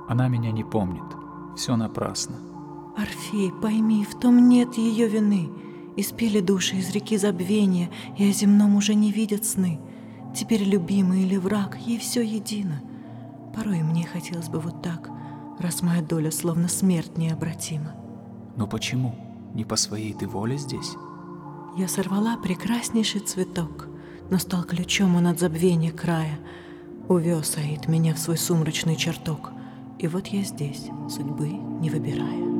Она меня не помнит. Все напрасно. Орфей, пойми, в том нет ее вины. Испили души из реки забвения, и о земном уже не видят сны. Теперь любимый или враг, ей все едино. Порой мне хотелось бы вот так, раз моя доля словно смерть необратима. Но почему? Не по своей ты воле здесь? Я сорвала прекраснейший цветок, но стал ключом он от забвения края. Увез Аид меня в свой сумрачный чертог, и вот я здесь, судьбы не выбирая.